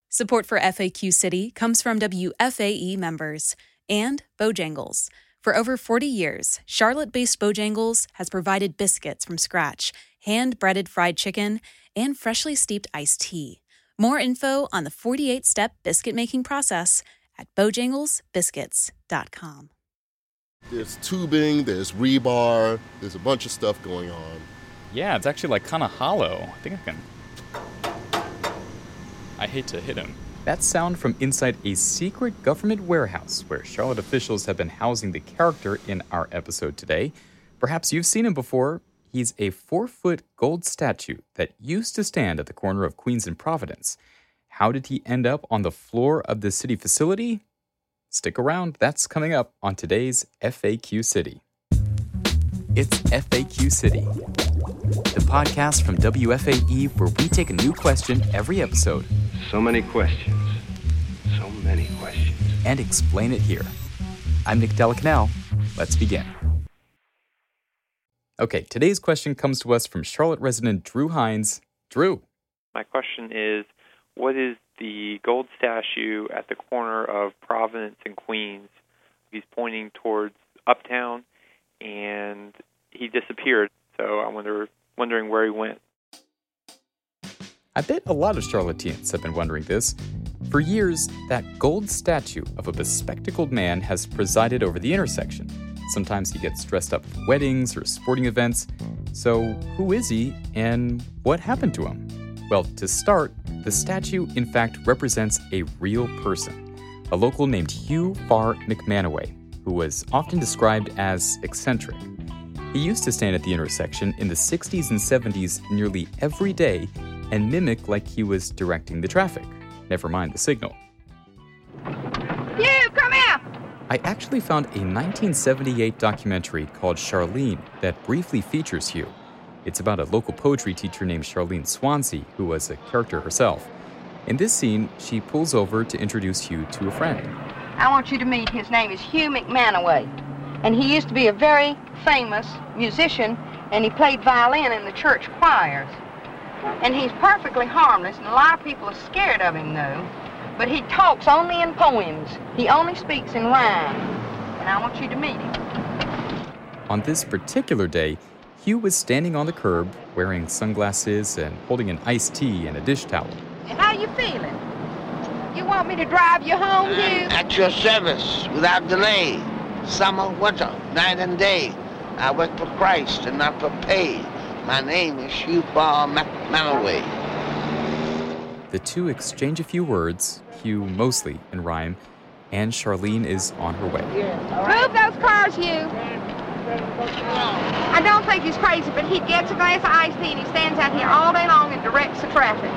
Support for FAQ City comes from WFAE members and Bojangles. For over 40 years, Charlotte-based Bojangles has provided biscuits from scratch, hand-breaded fried chicken, and freshly steeped iced tea. More info on the 48-step biscuit-making process at bojanglesbiscuits.com. There's tubing, there's rebar, there's a bunch of stuff going on. Yeah, it's actually like kind of hollow. I think I can... I hate to hit him. That's sound from inside a secret government warehouse where Charlotte officials have been housing the character in our episode today. Perhaps you've seen him before. He's a 4-foot gold statue that used to stand at the corner of Queens and Providence. How did he end up on the floor of the city facility? Stick around, that's coming up on today's FAQ City. It's FAQ City, the podcast from WFAE where we take a new question every episode. So many questions. So many questions. And explain it here. I'm Nick Delacanal. Let's begin. Okay, today's question comes to us from Charlotte resident Drew Hines. Drew. My question is, what is the gold statue at the corner of Providence and Queens? He's pointing towards Uptown, and he disappeared. So I'm wondering where he went. I bet a lot of Charlotteans have been wondering this. For years, that gold statue of a bespectacled man has presided over the intersection. Sometimes he gets dressed up for weddings or sporting events. So who is he and what happened to him? Well, to start, the statue in fact represents a real person, a local named Hugh Farr McManaway, who was often described as eccentric. He used to stand at the intersection in the 60s and 70s nearly every day and mimic like he was directing the traffic, never mind the signal. You, come here! I actually found a 1978 documentary called Charlene that briefly features Hugh. It's about a local poetry teacher named Charlene Swansea, who was a character herself. In this scene, she pulls over to introduce Hugh to a friend. I want you to meet, his name is Hugh McManaway, and he used to be a very famous musician, and he played violin in the church choirs. And he's perfectly harmless, and a lot of people are scared of him, though. But he talks only in poems. He only speaks in rhyme. And I want you to meet him. On this particular day, Hugh was standing on the curb, wearing sunglasses and holding an iced tea and a dish towel. How you feeling? You want me to drive you home, Hugh? At your service, without delay. Summer, winter, night and day. I work for Christ and not for pay. My name is Hugh Farr McManaway. The two exchange a few words, Hugh mostly in rhyme, and Charlene is on her way. Move those cars, Hugh. I don't think he's crazy, but he gets a glass of iced tea and he stands out here all day long and directs the traffic.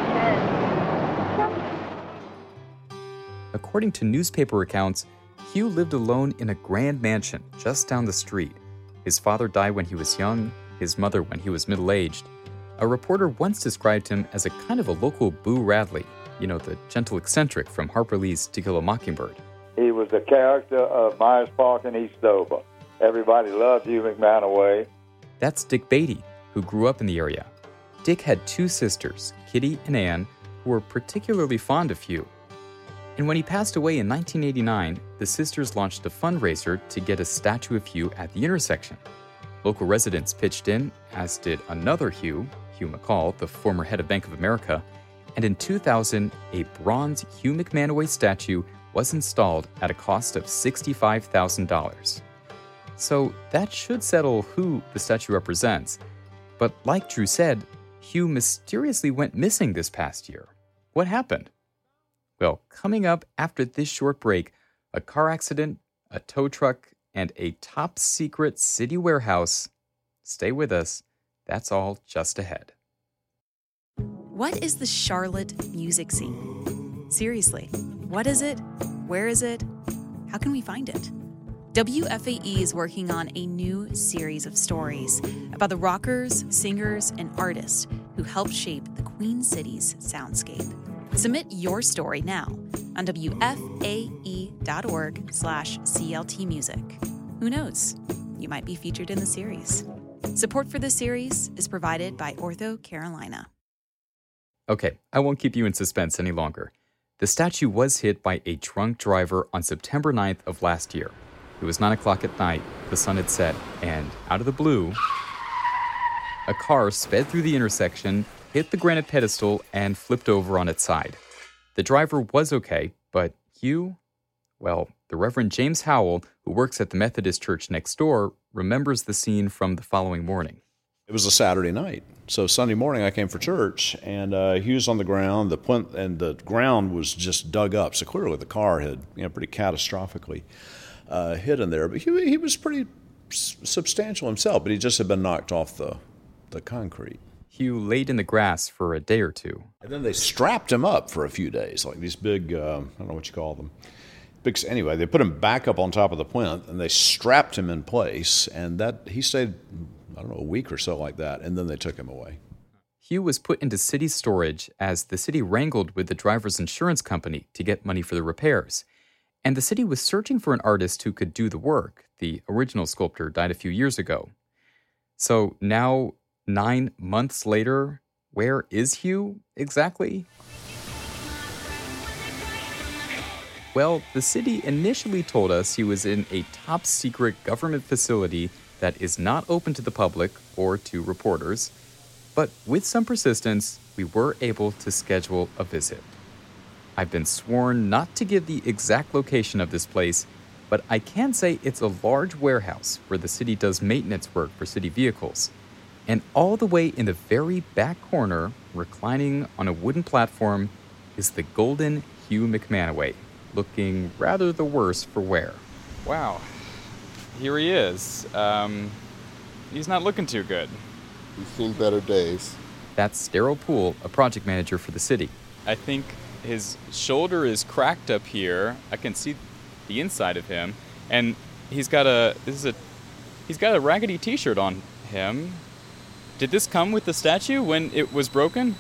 According to newspaper accounts, Hugh lived alone in a grand mansion just down the street. His father died when he was young, his mother when he was middle-aged. A reporter once described him as a kind of a local Boo Radley, you know, the gentle eccentric from Harper Lee's To Kill a Mockingbird. He was the character of Myers Park in Eastover. Everybody loved Hugh McManaway. That's Dick Beatty, who grew up in the area. Dick had two sisters, Kitty and Ann, who were particularly fond of Hugh. And when he passed away in 1989, the sisters launched a fundraiser to get a statue of Hugh at the intersection. Local residents pitched in, as did another Hugh, Hugh McCall, the former head of Bank of America, and in 2000, a bronze Hugh McManaway statue was installed at a cost of $65,000. So that should settle who the statue represents. But like Drew said, Hugh mysteriously went missing this past year. What happened? Well, coming up after this short break, a car accident, a tow truck, and a top-secret city warehouse. Stay with us. That's all just ahead. What is the Charlotte music scene? Seriously, what is it? Where is it? How can we find it? WFAE is working on a new series of stories about the rockers, singers, and artists who helped shape the Queen City's soundscape. Submit your story now on WFAE.org/CLTmusic. Who knows? You might be featured in the series. Support for this series is provided by Ortho Carolina. Okay, I won't keep you in suspense any longer. The statue was hit by a drunk driver on September 9th of last year. It was 9 o'clock at night, the sun had set, and out of the blue, a car sped through the intersection, hit the granite pedestal, and flipped over on its side. The driver was okay, but Hugh, well, the Reverend James Howell, who works at the Methodist church next door, remembers the scene from the following morning. It was a Saturday night. So Sunday morning I came for church, and he was on the ground. The ground was just dug up. So clearly the car had, pretty catastrophically hit in there. But he was pretty substantial himself, but he just had been knocked off the concrete. Hugh laid in the grass for a day or two. And then they strapped him up for a few days, like these big, I don't know what you call them. Anyway, they put him back up on top of the plinth, and they strapped him in place, and he stayed, a week or so like that, and then they took him away. Hugh was put into city storage as the city wrangled with the driver's insurance company to get money for the repairs. And the city was searching for an artist who could do the work. The original sculptor died a few years ago. So now, 9 months later, where is Hugh exactly? Well, the city initially told us he was in a top-secret government facility that is not open to the public or to reporters. But with some persistence, we were able to schedule a visit. I've been sworn not to give the exact location of this place, but I can say it's a large warehouse where the city does maintenance work for city vehicles. And all the way in the very back corner, reclining on a wooden platform, is the golden Hugh McManaway, looking rather the worse for wear. Wow. Here he is. He's not looking too good. We've seen better days. That's Daryl Poole, a project manager for the city. I think his shoulder is cracked up here. I can see the inside of him. And he's got a raggedy t-shirt on him. Did this come with the statue when it was broken?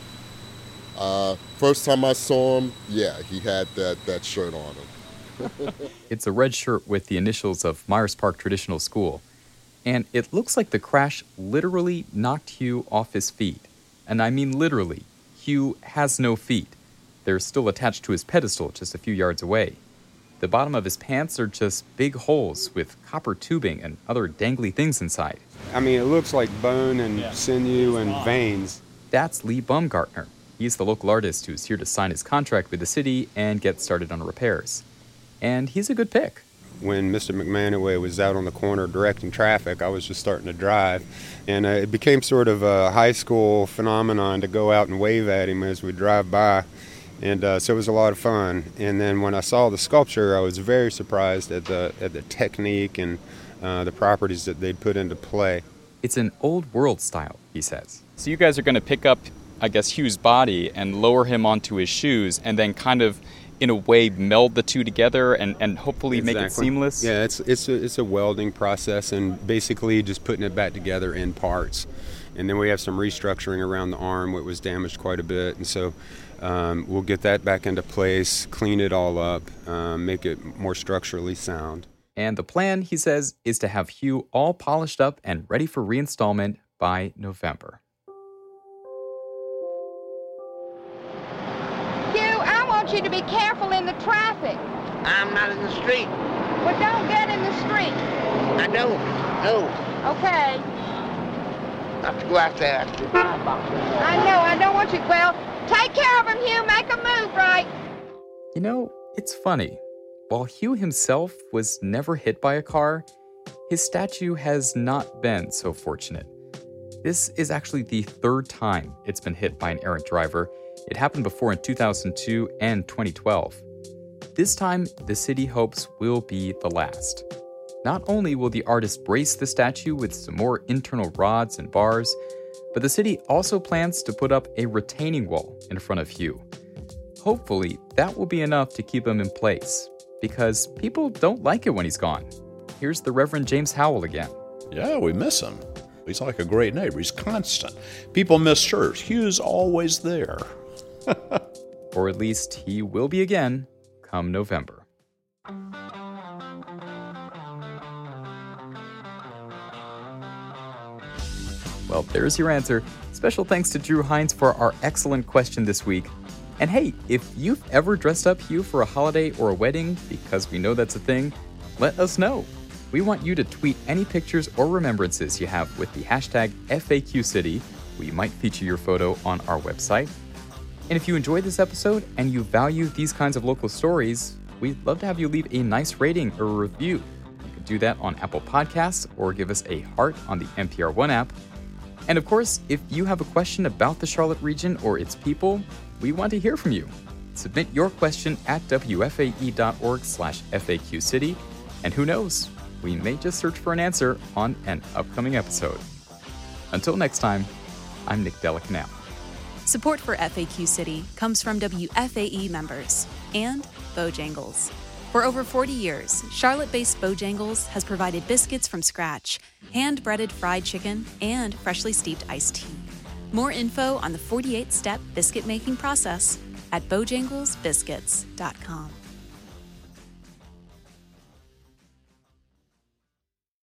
First time I saw him, yeah, he had that shirt on him. It's a red shirt with the initials of Myers Park Traditional School. And it looks like the crash literally knocked Hugh off his feet. And I mean literally. Hugh has no feet. They're still attached to his pedestal just a few yards away. The bottom of his pants are just big holes with copper tubing and other dangly things inside. I mean, it looks like bone and sinew and veins. That's Lee Baumgartner. He's the local artist who's here to sign his contract with the city and get started on repairs. And he's a good pick. When Mr. McManaway was out on the corner directing traffic, I was just starting to drive. And it became sort of a high school phenomenon to go out and wave at him as we drive by. And so it was a lot of fun. And then when I saw the sculpture, I was very surprised at the technique and the properties that they'd put into play. It's an old world style, he says. So you guys are going to pick up, I guess, Hugh's body and lower him onto his shoes and then kind of, in a way, meld the two together and hopefully make it seamless? Yeah, it's a welding process and basically just putting it back together in parts. And then we have some restructuring around the arm, which was damaged quite a bit. And so we'll get that back into place, clean it all up, make it more structurally sound. And the plan, he says, is to have Hugh all polished up and ready for reinstallment by November. I want you to be careful in the traffic. I'm not in the street. Well, don't get in the street. I don't. No. Okay. Not to go out there. I know. I don't want you. Well, take care of him, Hugh. Make a move, right? You know, it's funny. While Hugh himself was never hit by a car, his statue has not been so fortunate. This is actually the third time it's been hit by an errant driver. It happened before in 2002 and 2012. This time, the city hopes will be the last. Not only will the artist brace the statue with some more internal rods and bars, but the city also plans to put up a retaining wall in front of Hugh. Hopefully, that will be enough to keep him in place, because people don't like it when he's gone. Here's the Reverend James Howell again. Yeah, we miss him. He's like a great neighbor. He's constant. People miss church. Hugh's always there. Or at least he will be again come November. Well, there's your answer. Special thanks to Drew Hines for our excellent question this week. And hey, if you've ever dressed up Hugh for a holiday or a wedding, because we know that's a thing, let us know. We want you to tweet any pictures or remembrances you have with the hashtag FAQcity. We might feature your photo on our website. And if you enjoyed this episode and you value these kinds of local stories, we'd love to have you leave a nice rating or a review. You can do that on Apple Podcasts or give us a heart on the NPR One app. And of course, if you have a question about the Charlotte region or its people, we want to hear from you. Submit your question at wfae.org/FAQcity, and who knows, we may just search for an answer on an upcoming episode. Until next time, I'm Nick Delacanal. Support for FAQ City comes from WFAE members and Bojangles. For over 40 years, Charlotte-based Bojangles has provided biscuits from scratch, hand-breaded fried chicken, and freshly steeped iced tea. More info on the 48-step biscuit-making process at bojanglesbiscuits.com.